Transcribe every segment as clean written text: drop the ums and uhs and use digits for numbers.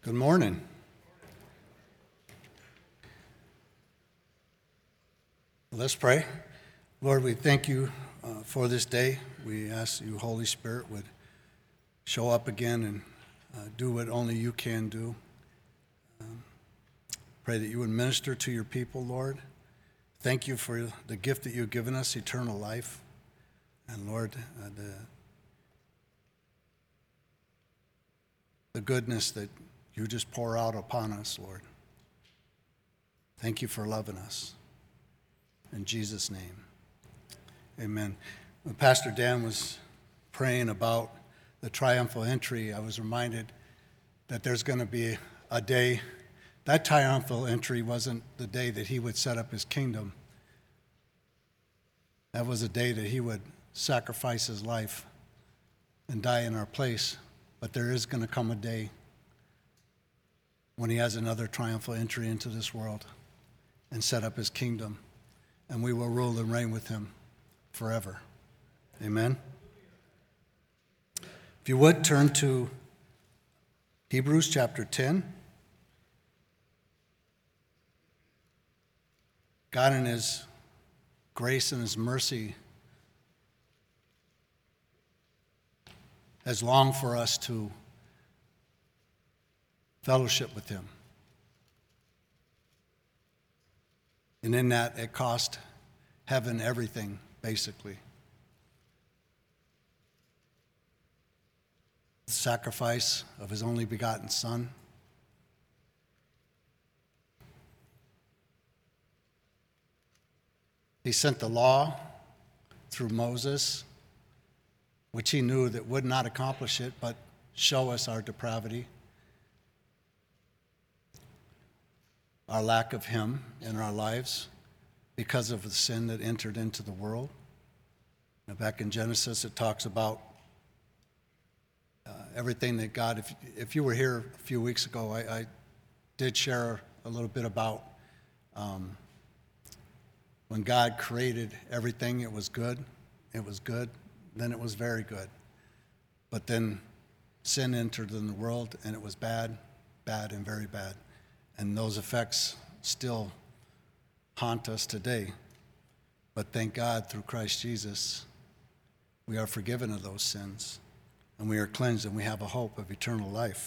Good morning. Let's pray. Lord, we thank you for this day. We ask you, Holy Spirit, would show up again and do what only you can do. Pray that you would minister to your people, Lord. Thank you for the gift that you've given us, eternal life. And Lord, the goodness that you just pour out upon us, Lord. Thank you for loving us. In Jesus' name, amen. When Pastor Dan was praying about the triumphal entry, I was reminded that there's going to be a day. That triumphal entry wasn't the day that he would set up his kingdom. That was a day that he would sacrifice his life and die in our place. But there is going to come a day when he has another triumphal entry into this world and set up his kingdom, and we will rule and reign with him forever. Amen. If you would, turn to Hebrews chapter 10. God in his grace and his mercy has longed for us to fellowship with him. And in that, it cost heaven everything, basically. The sacrifice of his only begotten Son. He sent the law through Moses, which he knew that would not accomplish it, but show us our depravity, our lack of him in our lives because of the sin that entered into the world. Now, back in Genesis, it talks about everything that God, if you were here a few weeks ago, I did share a little bit about when God created everything, it was good, then it was very good. But then sin entered in the world, and it was bad, and very bad. And those effects still haunt us today. But thank God, through Christ Jesus, we are forgiven of those sins, and we are cleansed, and we have a hope of eternal life.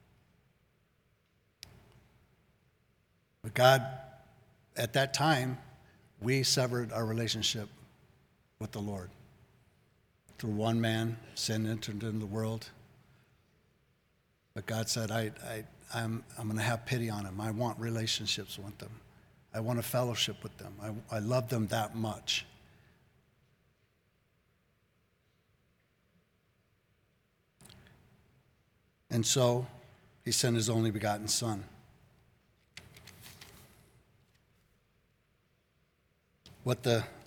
But God, at that time, we severed our relationship with the Lord. Through one man, sin entered into the world. But God said, I'm going to have pity on them. I want relationships with them. I want a fellowship with them. I love them that much. And so he sent his only begotten Son. But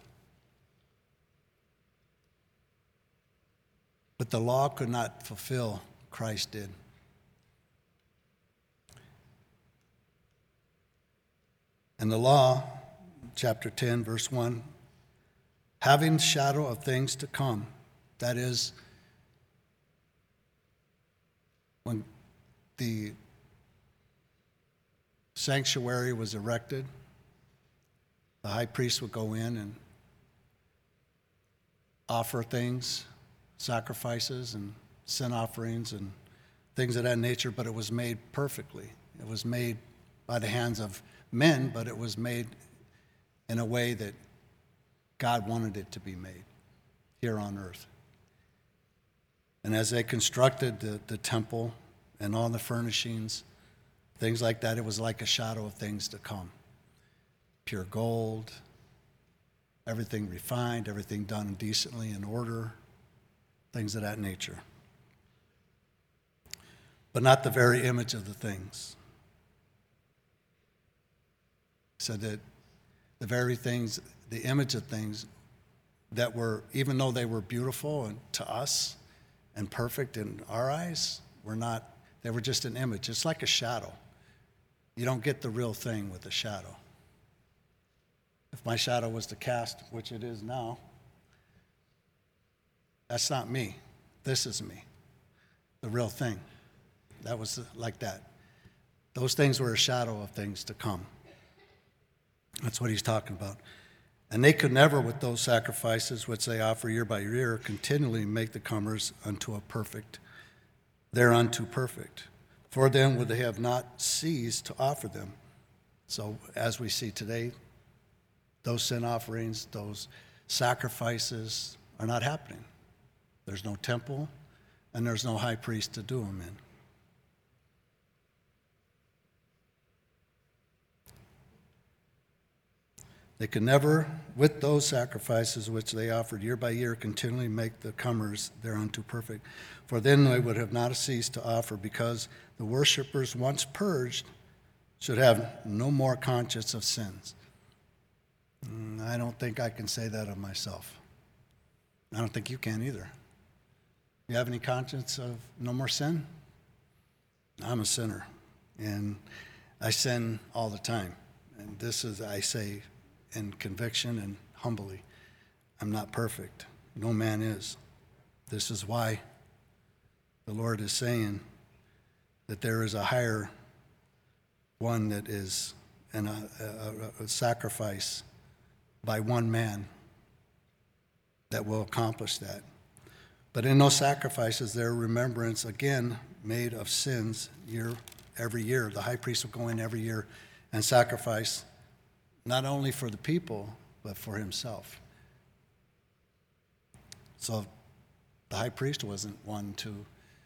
the law could not fulfill, Christ did. And the law, chapter 10, verse 1, having shadow of things to come, that is, when the sanctuary was erected, the high priest would go in and offer things, sacrifices and sin offerings and things of that nature, but it was made perfectly. It was made by the hands of men, but it was made in a way that God wanted it to be made here on earth. And as they constructed the temple and all the furnishings, things like that, it was like a shadow of things to come. Pure gold, everything refined, everything done decently in order, things of that nature. But not the very image of the things. So that the very things, the image of things that were, even though they were beautiful and to us and perfect in our eyes, were not, they were just an image. It's like a shadow. You don't get the real thing with a shadow. If my shadow was to cast, which it is now, that's not me. This is me, the real thing. That was like that. Those things were a shadow of things to come. That's what he's talking about. And they could never, with those sacrifices which they offer year by year, continually make the comers unto a perfect, thereunto perfect. For then would they have not ceased to offer them. So as we see today, those sin offerings, those sacrifices are not happening. There's no temple, and there's no high priest to do them in. They could never, with those sacrifices which they offered year by year, continually make the comers thereunto perfect. For then they would have not ceased to offer, because the worshipers, once purged, should have no more conscience of sins. I don't think I can say that of myself. I don't think you can either. You have any conscience of no more sin? I'm a sinner, and I sin all the time. And this is, I say, in conviction and humbly, I'm not perfect. No man is. This is why the Lord is saying that there is a higher one that is a sacrifice by one man that will accomplish that. But in those sacrifices, there are remembrance again made of sins every year. The high priest will go in every year and sacrifice not only for the people, but for himself. So the high priest wasn't one to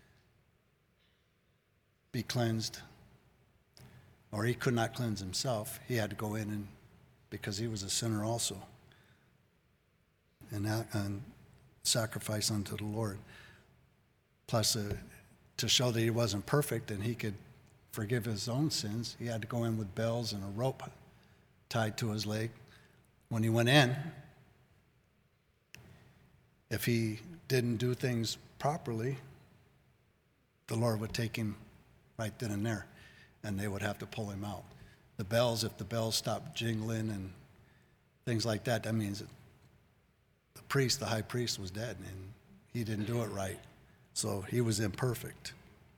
be cleansed, or he could not cleanse himself. He had to go in and because he was a sinner also, and sacrifice unto the Lord. Plus, to show that he wasn't perfect and he could forgive his own sins, he had to go in with bells and a rope tied to his leg. When he went in, if he didn't do things properly, the Lord would take him right then and there, and they would have to pull him out. The bells, if the bells stopped jingling and things like that, that means that the high priest was dead, and he didn't do it right. So he was imperfect.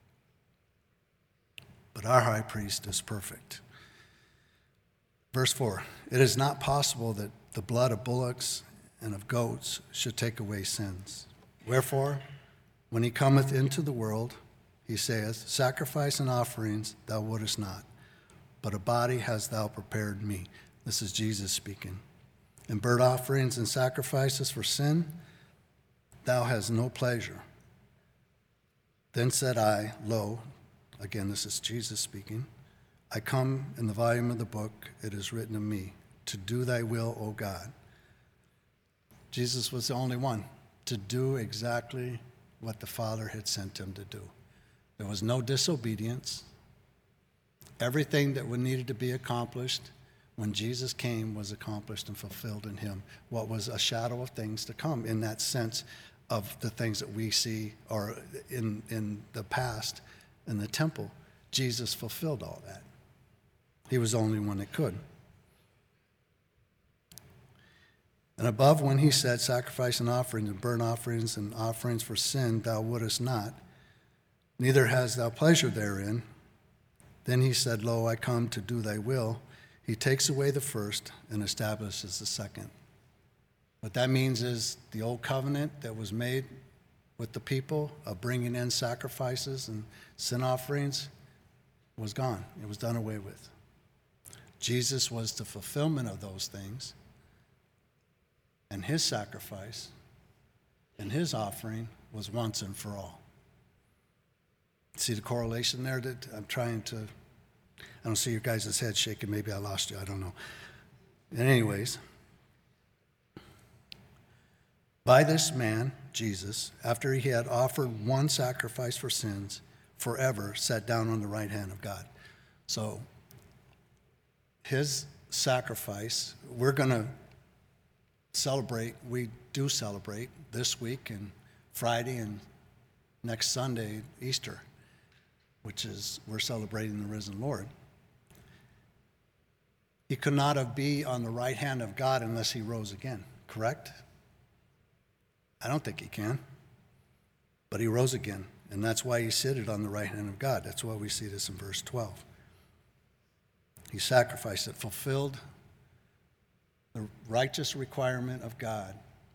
But our high priest is perfect. Verse 4, it is not possible that the blood of bullocks and of goats should take away sins. Wherefore, when he cometh into the world, he saith, sacrifice and offerings thou wouldest not, but a body hast thou prepared me. This is Jesus speaking. And burnt offerings and sacrifices for sin, thou hast no pleasure. Then said I, lo, again this is Jesus speaking, I come in the volume of the book, it is written of me, to do thy will, O God. Jesus was the only one to do exactly what the Father had sent him to do. There was no disobedience. Everything that needed to be accomplished when Jesus came was accomplished and fulfilled in him. What was a shadow of things to come, in that sense of the things that we see or in the past in the temple. Jesus fulfilled all that. He was the only one that could. And above, when he said, sacrifice and offerings and burnt offerings and offerings for sin thou wouldest not, neither hast thou pleasure therein. Then he said, lo, I come to do thy will. He takes away the first and establishes the second. What that means is the old covenant that was made with the people of bringing in sacrifices and sin offerings was gone. It was done away with. Jesus was the fulfillment of those things, and his sacrifice and his offering was once and for all. See the correlation there that I'm trying to, I don't see your guys' head shaking. Maybe I lost you. I don't know. And anyways, by this man, Jesus, after he had offered one sacrifice for sins, forever sat down on the right hand of God. So his sacrifice, we're going to celebrate. We do celebrate this week and Friday and next Sunday, Easter, which is we're celebrating the risen Lord. He could not have been on the right hand of God unless he rose again, correct? I don't think he can. But he rose again, and that's why he seated on the right hand of God. That's why we see this in verse 12. He sacrificed it, fulfilled the righteous requirement of God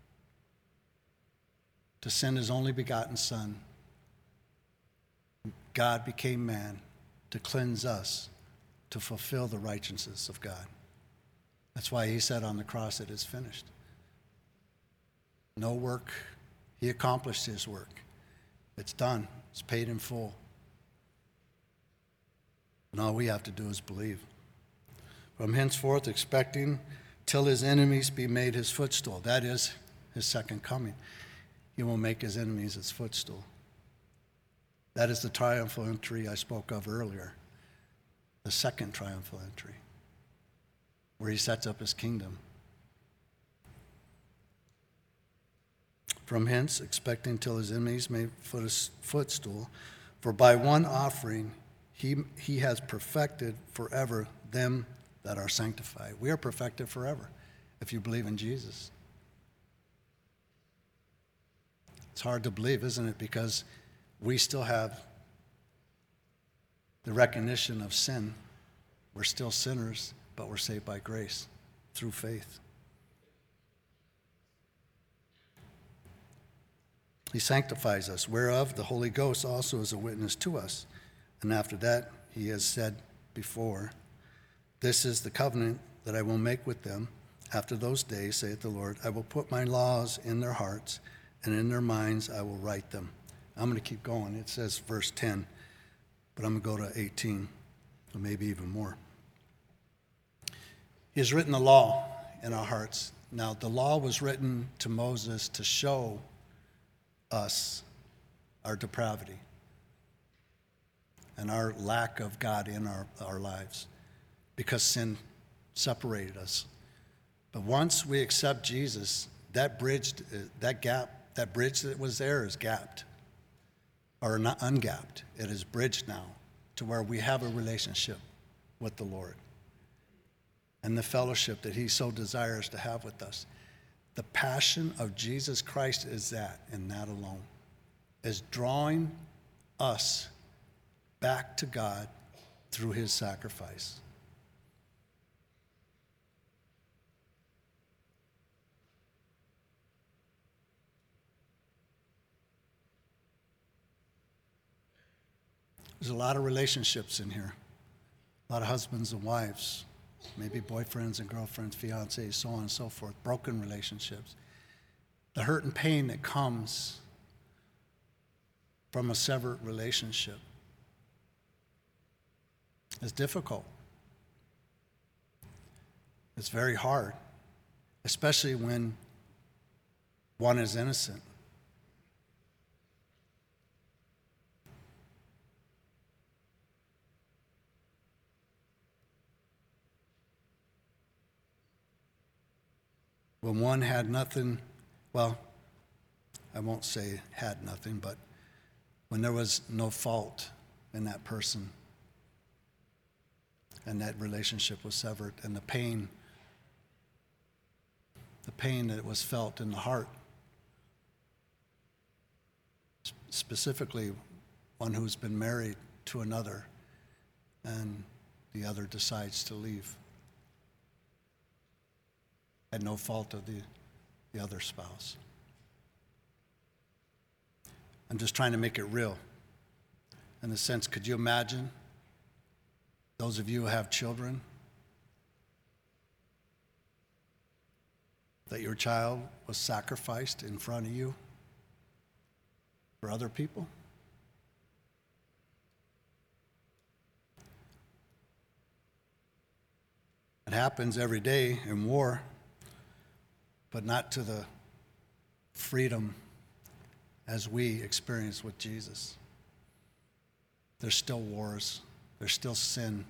to send his only begotten Son. God became man to cleanse us, to fulfill the righteousness of God. That's why he said on the cross, it is finished. No work. He accomplished his work. It's done. It's paid in full. And all we have to do is believe. From henceforth, expecting till his enemies be made his footstool. That is his second coming. He will make his enemies his footstool. That is the triumphal entry I spoke of earlier. The second triumphal entry, where he sets up his kingdom. From hence, expecting till his enemies may his footstool, for by one offering he has perfected forever them that are sanctified. We are perfected forever if you believe in Jesus. It's hard to believe, isn't it? Because we still have the recognition of sin. We're still sinners, but we're saved by grace through faith. He sanctifies us, whereof the Holy Ghost also is a witness to us. And after that, he has said before, this is the covenant that I will make with them. After those days, saith the Lord, I will put my laws in their hearts, and in their minds I will write them. I'm going to keep going. It says verse 10, but I'm going to go to 18, or maybe even more. He has written the law in our hearts. Now, the law was written to Moses to show us our depravity and our lack of God in our lives, because sin separated us. But once we accept Jesus, that bridge that was there is gapped, or not ungapped. It is bridged now to where we have a relationship with the Lord and the fellowship that he so desires to have with us. The passion of Jesus Christ is that, and that alone, is drawing us back to God through his sacrifice. There's a lot of relationships in here, a lot of husbands and wives, maybe boyfriends and girlfriends, fiancés, so on and so forth, broken relationships. The hurt and pain that comes from a severed relationship is difficult. It's very hard, especially when one is innocent. When one had nothing, well, I won't say had nothing, but when there was no fault in that person and that relationship was severed, and the pain that was felt in the heart, specifically one who's been married to another and the other decides to leave at no fault of the other spouse. I'm just trying to make it real. In a sense, could you imagine those of you who have children, that your child was sacrificed in front of you for other people? It happens every day in war, but not to the freedom as we experience with Jesus. There's still wars. There's still sin.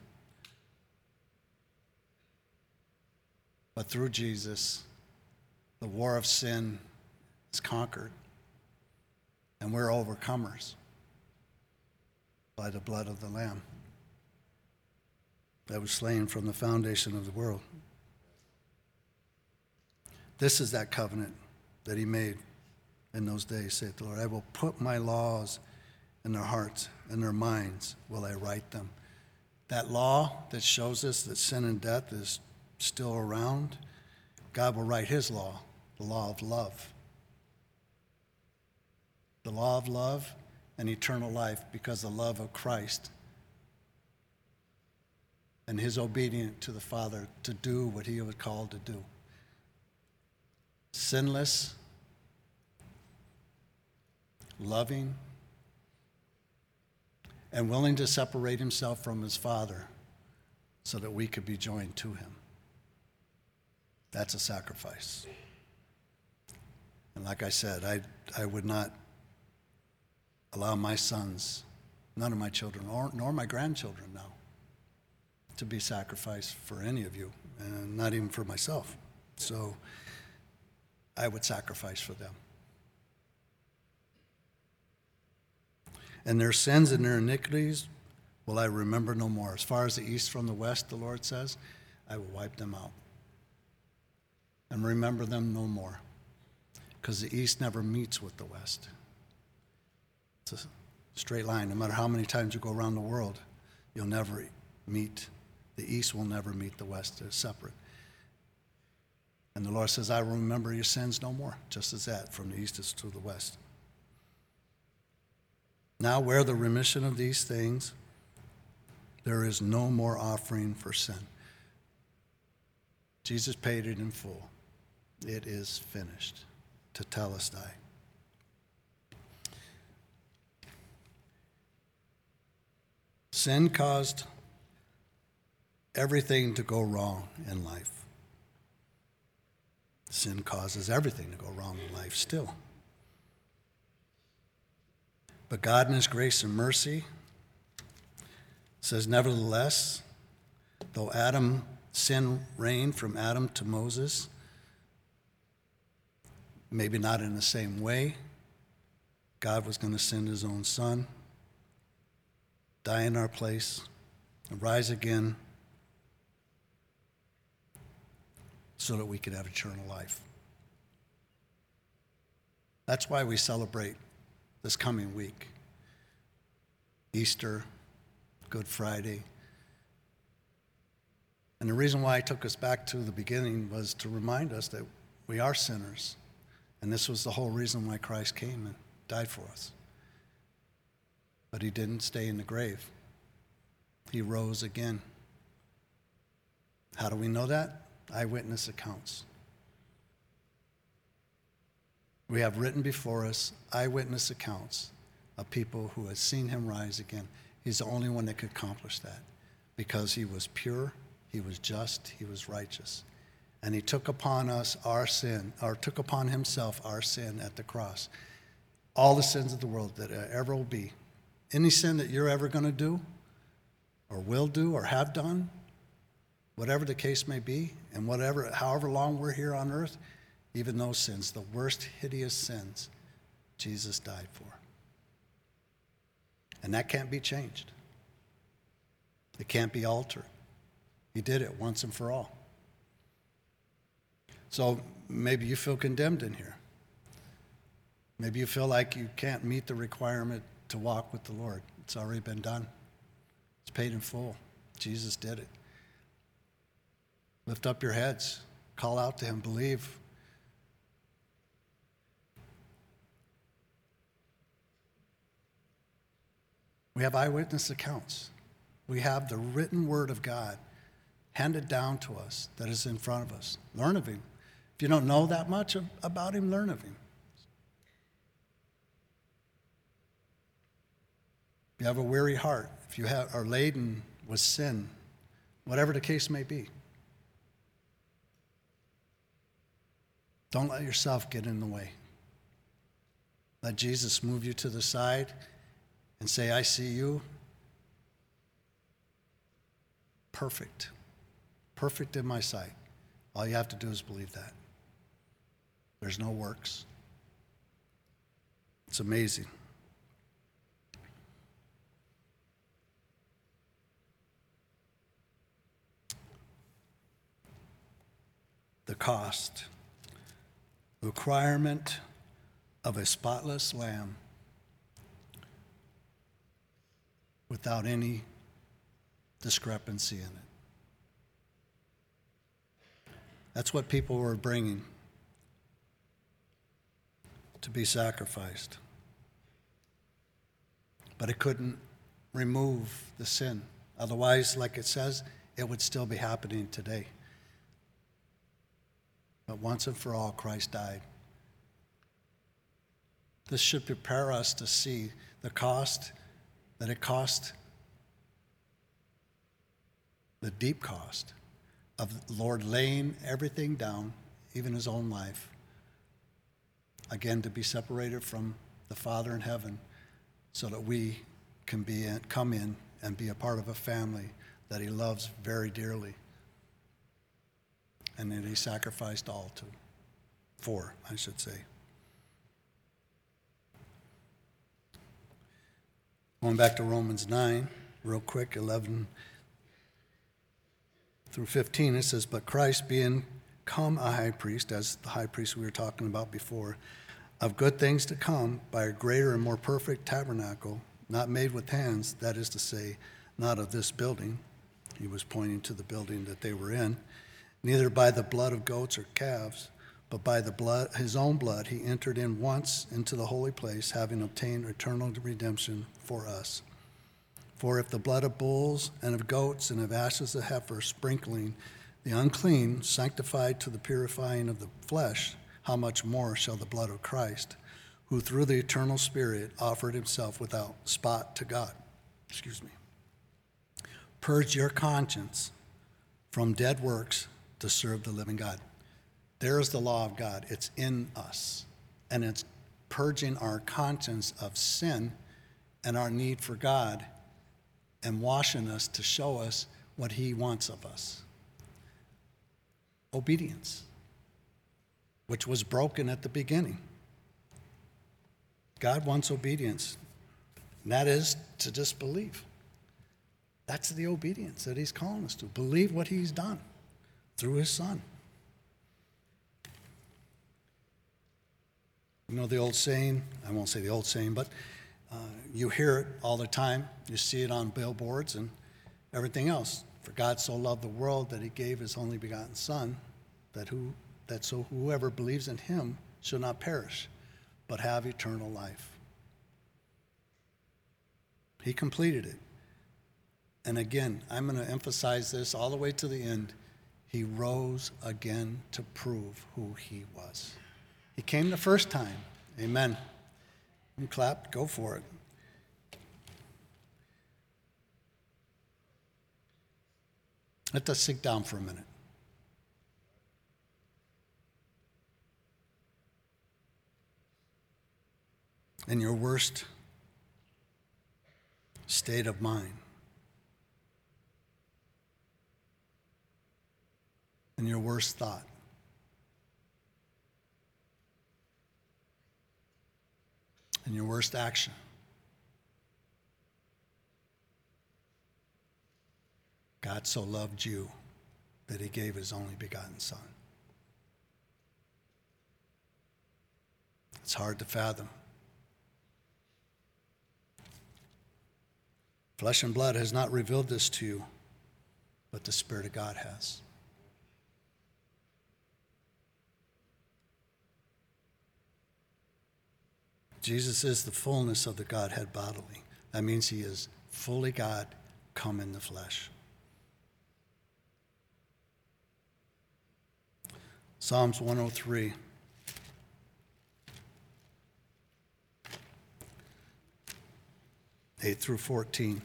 But through Jesus, the war of sin is conquered, and we're overcomers by the blood of the Lamb that was slain from the foundation of the world. This is that covenant that he made in those days, saith the Lord. I will put my laws in their hearts, and their minds will I write them. that law that shows us that sin and death is still around, God will write his law, the law of love. The law of love and eternal life, because the love of Christ and his obedience to the Father to do what he was called to do. Sinless, loving, and willing to separate himself from his Father so that we could be joined to him. That's a sacrifice. And like I said, I would not allow my sons, none of my children, nor my grandchildren now, to be sacrificed for any of you, and not even for myself. So I would sacrifice for them. And their sins and their iniquities will I remember no more. As far as the east from the west, the Lord says, I will wipe them out and remember them no more, because the east never meets with the west. It's a straight line. No matter how many times you go around the world, you'll never meet. The east will never meet the west. They're separate. And the Lord says, I will remember your sins no more, just as that, from the east is to the west. Now, where the remission of these things, there is no more offering for sin. Jesus paid it in full. It is finished. Tetelestai. Sin caused everything to go wrong in life. Sin causes everything to go wrong in life still. But God in his grace and mercy says, nevertheless, though sin reigned from Adam to Moses, maybe not in the same way, God was going to send his own son, die in our place, and rise again so that we could have eternal life. That's why we celebrate this coming week. Easter, Good Friday. And the reason why I took us back to the beginning was to remind us that we are sinners. And this was the whole reason why Christ came and died for us. But he didn't stay in the grave. He rose again. How do we know that? Eyewitness accounts. We have written before us eyewitness accounts of people who had seen him rise again. He's the only one that could accomplish that, because he was pure, he was just, he was righteous. And he took upon us our sin, or took upon himself our sin at the cross. All the sins of the world that ever will be. Any sin that you're ever going to do, or will do, or have done, whatever the case may be, and however long we're here on earth, even those sins, the worst, hideous sins, Jesus died for. And that can't be changed. It can't be altered. He did it once and for all. So maybe you feel condemned in here. Maybe you feel like you can't meet the requirement to walk with the Lord. It's already been done. It's paid in full. Jesus did it. Lift up your heads. Call out to him. Believe. We have eyewitness accounts. We have the written word of God handed down to us that is in front of us. Learn of him. If you don't know that much about him, learn of him. If you have a weary heart, if you are laden with sin, whatever the case may be, don't let yourself get in the way. Let Jesus move you to the side and say, I see you. Perfect. Perfect in my sight. All you have to do is believe that. There's no works. It's amazing. The cost. The requirement of a spotless lamb without any discrepancy in it. That's what people were bringing to be sacrificed. But it couldn't remove the sin. Otherwise, like it says, it would still be happening today. But once and for all, Christ died. This should prepare us to see the cost that it cost, the deep cost of the Lord laying everything down, even his own life, again, to be separated from the Father in heaven so that we can come in and be a part of a family that he loves very dearly and that he sacrificed all for, I should say. Going back to Romans 9, real quick, 11 through 15, it says, "But Christ being come a high priest," as the high priest we were talking about before, "of good things to come by a greater and more perfect tabernacle, not made with hands, that is to say, not of this building." He was pointing to the building that they were in. "Neither by the blood of goats or calves, but by the blood, his own blood, he entered in once into the holy place, having obtained eternal redemption for us. For if the blood of bulls and of goats and of ashes of heifer sprinkling the unclean sanctified to the purifying of the flesh, how much more shall the blood of Christ, who through the eternal Spirit offered himself without spot to God, purge your conscience from dead works to serve the living God." There's the law of God. It's in us. And it's purging our conscience of sin and our need for God and washing us to show us what he wants of us. Obedience, which was broken at the beginning. God wants obedience, and that is to just believe. That's the obedience that he's calling us to. Believe what he's done through his Son. You know the old saying, I won't say the old saying, but you hear it all the time. You see it on billboards and everything else. "For God so loved the world that he gave his only begotten Son, that whoever believes in him shall not perish, but have eternal life." He completed it. And again, I'm going to emphasize this all the way to the end. He rose again to prove who he was. He came the first time. Amen. You clap, go for it. Let us sit down for a minute. In your worst state of mind, in your worst thought, in your worst action, God so loved you that he gave his only begotten Son. It's hard to fathom. Flesh and blood has not revealed this to you, but the Spirit of God has. Jesus is the fullness of the Godhead bodily. That means he is fully God, come in the flesh. Psalms 103. Eight through 14.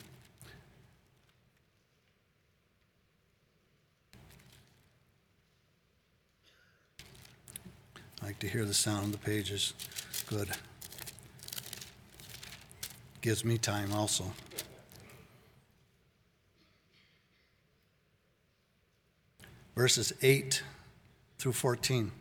I like to hear the sound of the pages. Good. Gives me time also. Verses 8 through 14.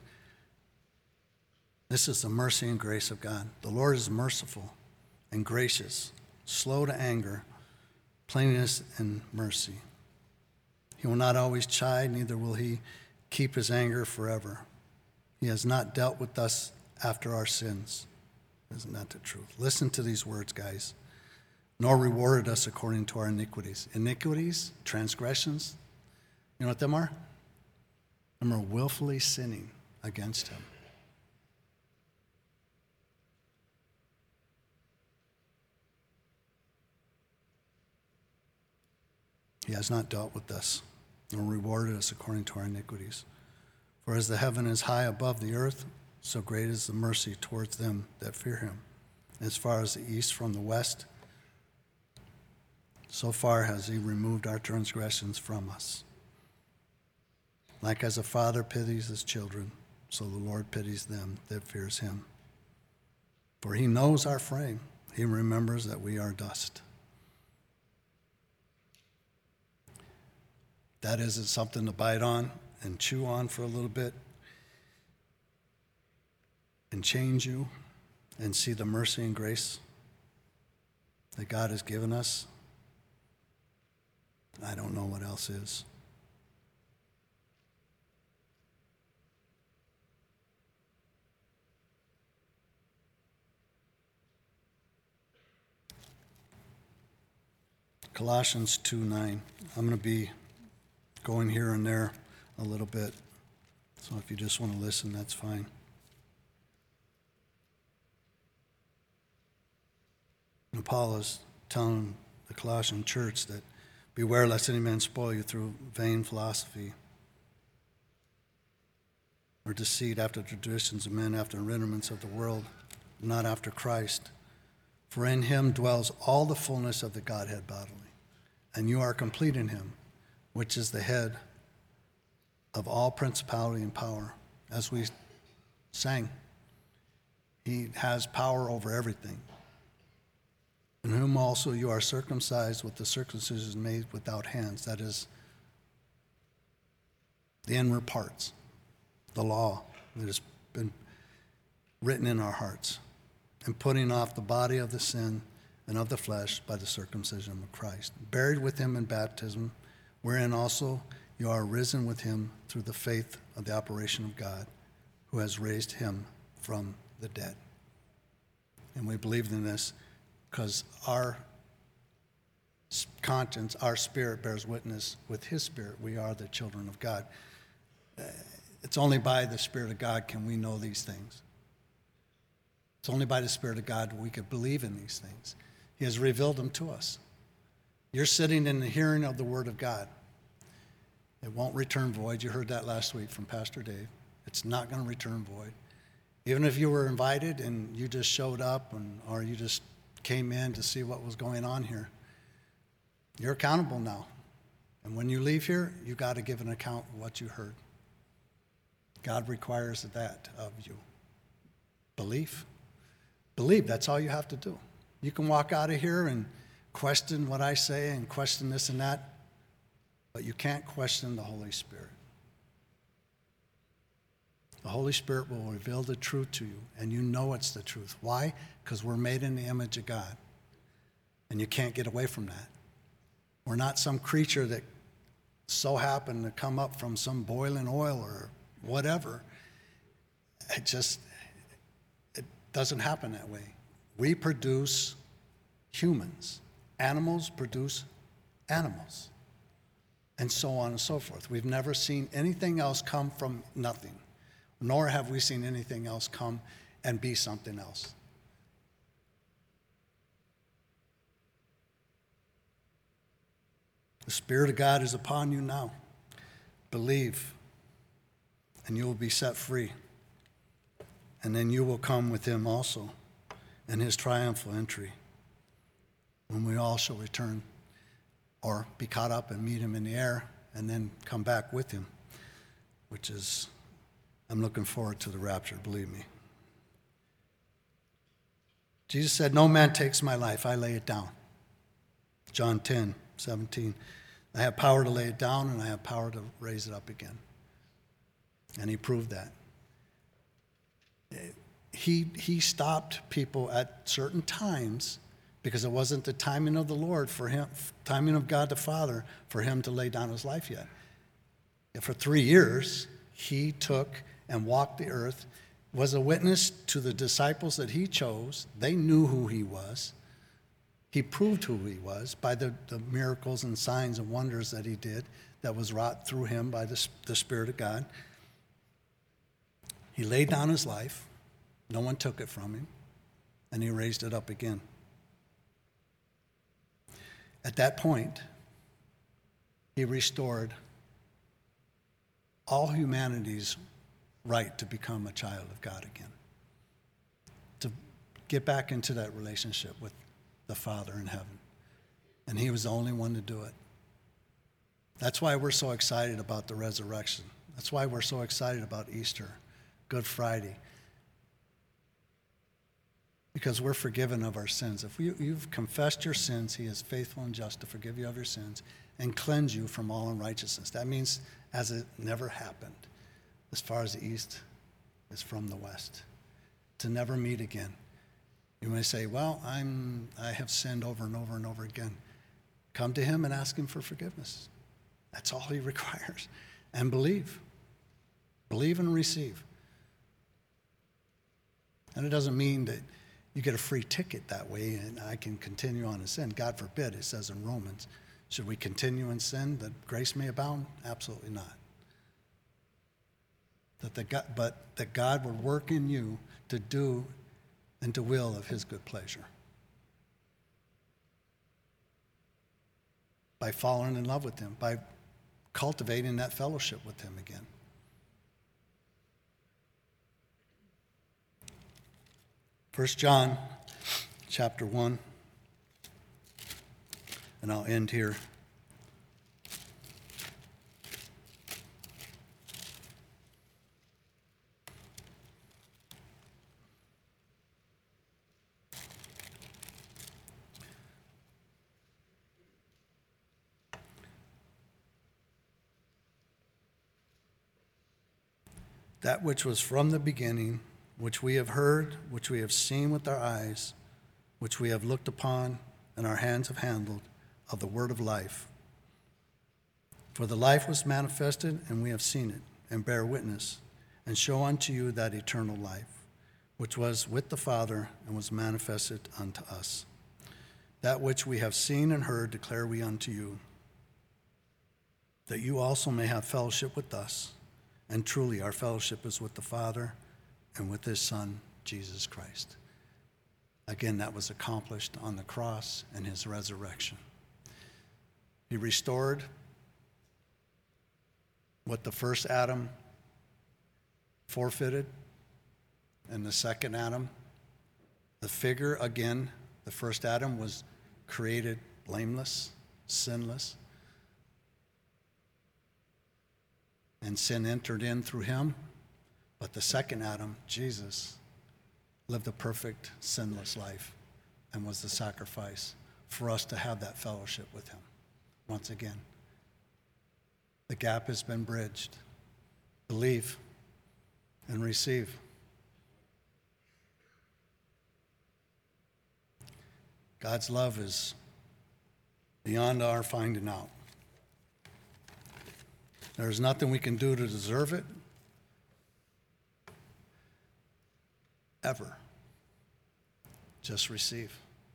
This is the mercy and grace of God. The Lord is merciful and gracious, slow to anger, plainness and mercy. He will not always chide, neither will he keep his anger forever. He has not dealt with us after our sins. Isn't that the truth? Listen to these words, guys. nor rewarded us according to our iniquities. Iniquities, transgressions, you know what them are? Them are willfully sinning against him. He has not dealt with us, nor rewarded us according to our iniquities. For as the heaven is high above the earth, so great is the mercy towards them that fear him. As far as the east from the west, so far has he removed our transgressions from us. Like as a father pities his children, so the Lord pities them that fears him. For he knows our frame. He remembers that we are dust. That isn't something to bite on and chew on for a little bit and change you and see the mercy and grace that God has given us. I don't know what else is. Colossians 2:9. I'm going to be going here and there a little bit. So if you just want to listen, that's fine. And Paul is telling the Colossian church that beware lest any man spoil you through vain philosophy or deceit after traditions of men, after rudiments of the world, not after Christ. For in him dwells all the fullness of the Godhead bodily, and you are complete in him, which is the head of all principality and power. As we sang, he has power over everything. In whom also you are circumcised with the circumcision made without hands, that is, the inward parts, the law that has been written in our hearts, and putting off the body of the sin and of the flesh by the circumcision of Christ, buried with him in baptism, wherein also you are risen with him through the faith of the operation of God, who has raised him from the dead. And we believe in this because our conscience, our spirit bears witness with his spirit. We are the children of God. It's only by the Spirit of God can we know these things. It's only by the Spirit of God we can believe in these things. He has revealed them to us. You're sitting in the hearing of the Word of God. It won't return void. You heard that last week from Pastor Dave. It's not going to return void. Even if you were invited and you just showed up or you just came in to see what was going on here, you're accountable now. And when you leave here, you got to give an account of what you heard. God requires that of you. Belief. Believe, that's all you have to do. You can walk out of here and question what I say and question this and that, but you can't question the Holy Spirit. The Holy Spirit will reveal the truth to you, and you know it's the truth. Why? Because we're made in the image of God, and you can't get away from that. We're not some creature that so happened to come up from some boiling oil or whatever. It doesn't happen that way. We produce humans. Animals produce animals, and so on and so forth. We've never seen anything else come from nothing, nor have we seen anything else come and be something else. The Spirit of God is upon you now. Believe, and you will be set free. And then you will come with him also in his triumphal entry, when we all shall return or be caught up and meet him in the air and then come back with him, which is, I'm looking forward to the rapture, believe me. Jesus said, no man takes my life, I lay it down. John 10:17. I have power to lay it down and I have power to raise it up again. And he proved that. He stopped people at certain times because it wasn't the timing of the Lord for him, timing of God the Father for him to lay down his life yet. And for 3 years, he took and walked the earth, was a witness to the disciples that he chose. They knew who he was. He proved who he was by the miracles and signs and wonders that he did that was wrought through him by the Spirit of God. He laid down his life. No one took it from him. And he raised it up again. At that point, he restored all humanity's right to become a child of God again, to get back into that relationship with the Father in heaven. And he was the only one to do it. That's why we're so excited about the resurrection. That's why we're so excited about Easter, Good Friday. Because we're forgiven of our sins. If you've confessed your sins, he is faithful and just to forgive you of your sins and cleanse you from all unrighteousness. That means as it never happened, as far as the east is from the west, to never meet again. You may say, well, I have sinned over and over and over again. Come to him and ask him for forgiveness. That's all he requires. And believe. Believe and receive. And it doesn't mean that you get a free ticket that way and I can continue on in sin. God forbid, it says in Romans. Should we continue in sin that grace may abound? Absolutely not. But that God would work in you to do and to will of his good pleasure. By falling in love with him, by cultivating that fellowship with him again. First John chapter 1, and I'll end here. That which was from the beginning, which we have heard, which we have seen with our eyes, which we have looked upon and our hands have handled, of the word of life. For the life was manifested, and we have seen it, and bear witness, and show unto you that eternal life, which was with the Father and was manifested unto us. That which we have seen and heard declare we unto you, that you also may have fellowship with us. And truly our fellowship is with the Father and with his Son, Jesus Christ. Again, that was accomplished on the cross and his resurrection. He restored what the first Adam forfeited, and the second Adam, the figure again, the first Adam was created blameless, sinless, and sin entered in through him. But the second Adam, Jesus, lived a perfect, sinless life and was the sacrifice for us to have that fellowship with him. Once again, the gap has been bridged. Believe and receive. God's love is beyond our finding out. There's nothing we can do to deserve it, ever. Just receive.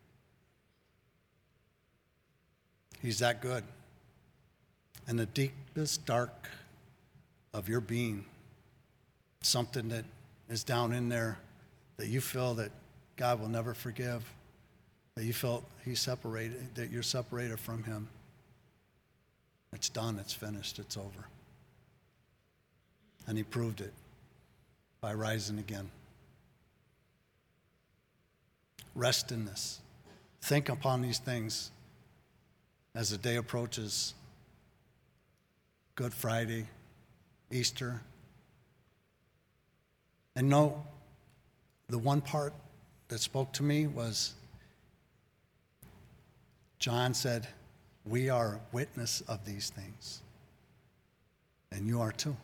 He's that good. And the deepest dark of your being, something that is down in there that you feel that God will never forgive, that you felt he's separated, that you're separated from him. It's done, it's finished, it's over. And he proved it by rising again. Rest in this. Think upon these things as the day approaches. Good Friday, Easter. And know, the one part that spoke to me was John said, we are witness of these things. And you are too.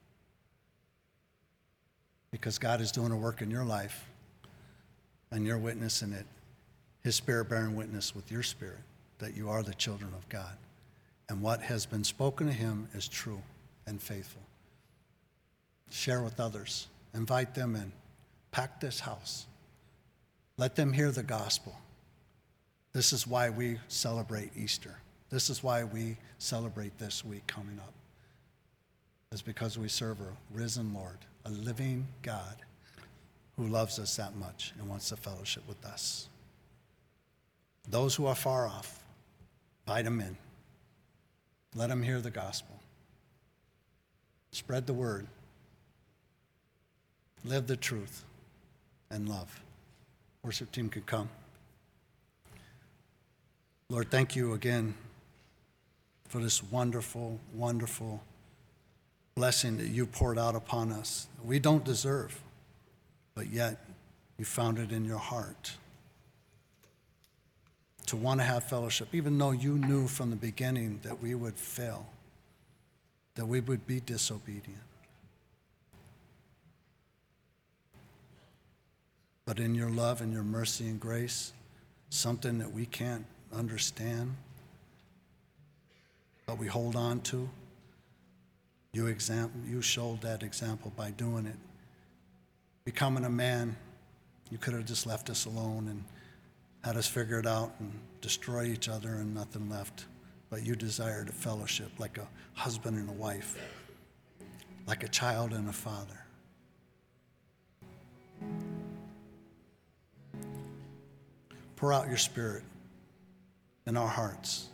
Because God is doing a work in your life, and you're witnessing it. His Spirit bearing witness with your spirit that you are the children of God. And what has been spoken to him is true and faithful. Share with others. Invite them in. Pack this house. Let them hear the gospel. This is why we celebrate Easter. This is why we celebrate this week coming up. It's because we serve a risen Lord, a living God who loves us that much and wants to fellowship with us. Those who are far off, invite them in. Let them hear the gospel. Spread the word. Live the truth and love. Worship team could come. Lord, thank you again for this wonderful, wonderful blessing that you poured out upon us. We don't deserve, but yet you found it in your heart to want to have fellowship, even though you knew from the beginning that we would fail, that we would be disobedient. But in your love and your mercy and grace, something that we can't understand, but we hold on to, you showed that example by doing it. Becoming a man, you could have just left us alone and had us figure it out and destroy each other and nothing left. But you desired a fellowship like a husband and a wife, like a child and a father. Pour out your Spirit in our hearts.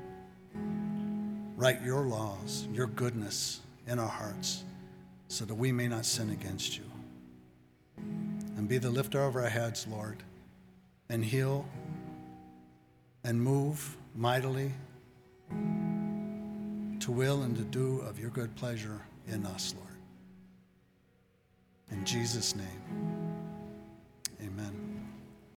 Write your laws, your goodness in our hearts so that we may not sin against you. And be the lifter of our heads, Lord, and heal and move mightily to will and to do of your good pleasure in us, Lord. In Jesus' name.